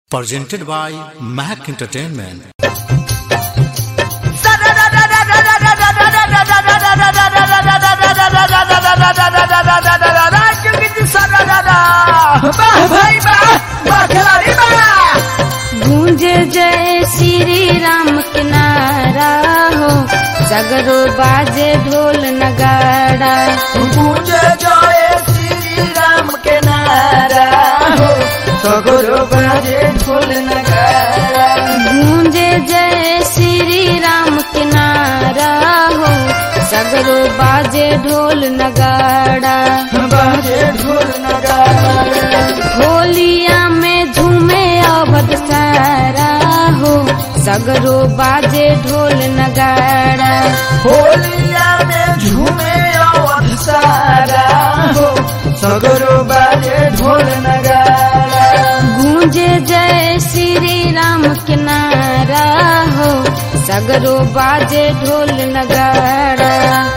Presented by Mac Entertainment. गूंजे जय श्री राम के नारा हो, सगरो बाजे ढोल नगाड़ा। गूंजे जय श्री राम के नारा हो, सगरो बाजे ढोल नगाड़ा। गूंजे जय श्री राम के नारा हो, सगरो बाजे ढोल नगाड़ा। बाजे ढोल नगाड़ा। होलिया में झूमे अवध सारा हो, सगरो बाजे ढोल नगाड़ा। होलिया में झूमे अवध सारा हो, सगरो बाजे ढोल नगाड़ा। गूंजे जय श्री राम के नारा हो, सगरो बाजे ढोल नगाड़ा।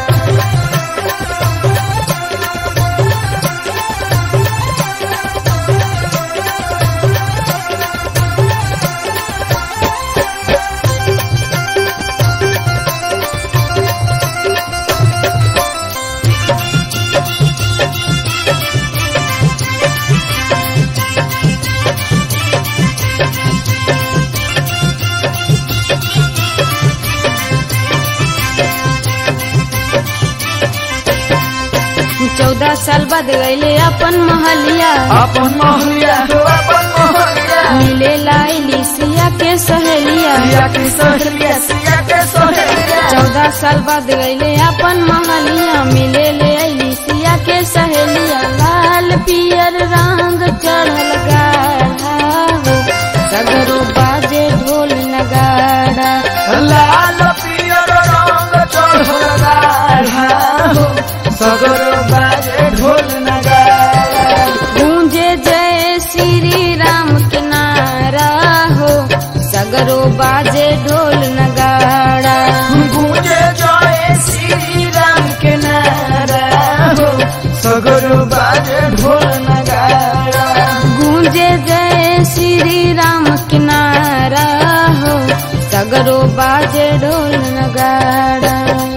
चौदह साल बाद गईले अपन महलिया, अपन महलिया हो अपन महलिया। मिले लाइली सिया के सहेलिया, सिया के सहेलिया, सिया के सहेलिया। 14 साल बाद गईले अपन महलिया, मिले ले आइली सिया के सहेलिया। लाल पियर रंग चढ़ल गाढ़ा हो, सगरो बाजे ढोल नगाड़ा। लाल पियर रंग चढ़ल गाढ़ा हो, सगरो बाजे ढोल नगाड़ा। गूंजे जय श्री राम के नारा हो, सगरो बाजे ढोल नगाड़ा। गूंजे जय श्री राम के नारा हो, सगरो बाजे ढोल नगाड़ा। गूंजे जय श्री राम के नारा हो, सगरो बाजे ढोल नगाड़ा।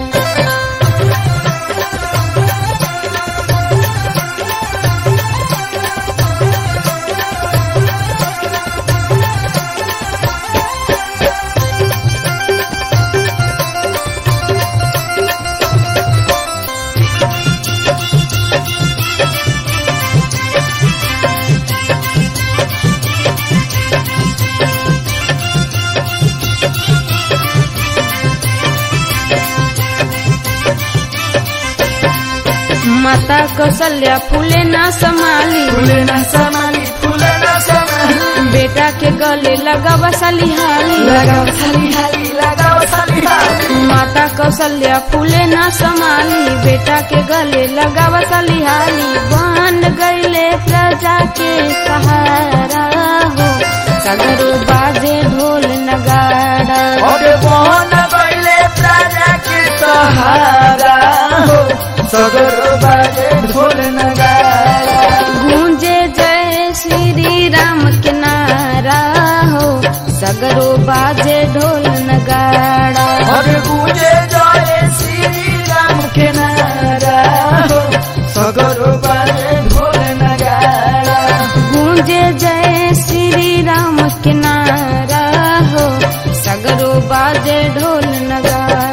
माता कौशल्या फूले ना संभाली, फूले ना संभाली, फूले ना संभाली। बेटा के गले लगावा सलिहाली, लगाओ सलिहाली, लगाओ सलिहाली। माता कौशल्या फूले ना संभाली, बेटा के गले लगावा सलिहाली। बन गईले प्रजा के सहारा हो, सगरो बाजे ढोल नगाड़ा। अरे बन गईले प्रजा के सहारा हो, सगरो बाजे ढोल नगाड़ा। गूंजे जय श्री राम के नारा हो, सगरो बाजे ढोल नगाड़ा। अरे गूंजे जय श्री राम के नारा हो, सगरो बाजे ढोल नगाड़ा। गूंजे जय श्री राम के नारा हो, सगरो बाजे ढोल नगाड़ा।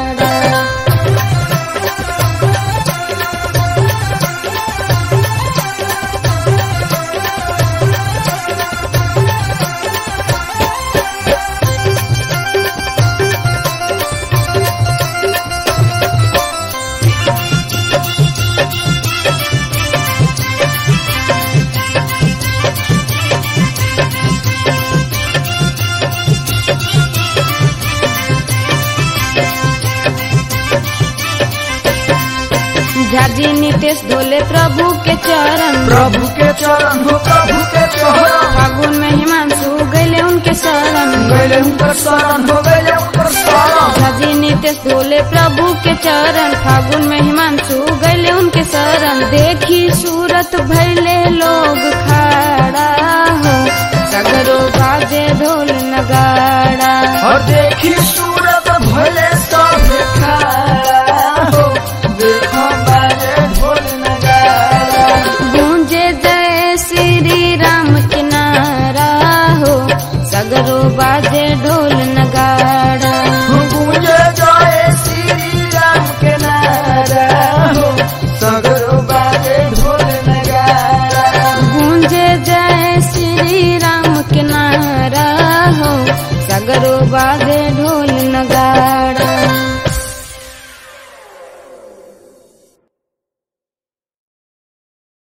झाजी नितेश धोले प्रभु के चरण, प्रभु के चरण हो, प्रभु के चरण। फागुन में हिमांशु गईले उनके शरण, गईले उनकर शरण हो, गईले उनकर शरण। झाजी नितेश धोले प्रभु के चरण, फागुन में हिमांशु गईले उनके शरण। देखी सूरत भैले लोग खड़ा हो, सगरो बाजे बाजे ढोल नगाड़ा। और देखी सूरत भले सब खाड़ा हो, देखो बाजे ढोल नगाड़ा। गूंजे जय श्री राम के नारा हो, सगरो बाजे ढोल नगाड़ा। गूंजे जय श्री राम के नारा हो, सगरो बाजे ढोल नगाड़ा। गूंजे जय श्री राम के नारा हो, सगरो बाजे ढोल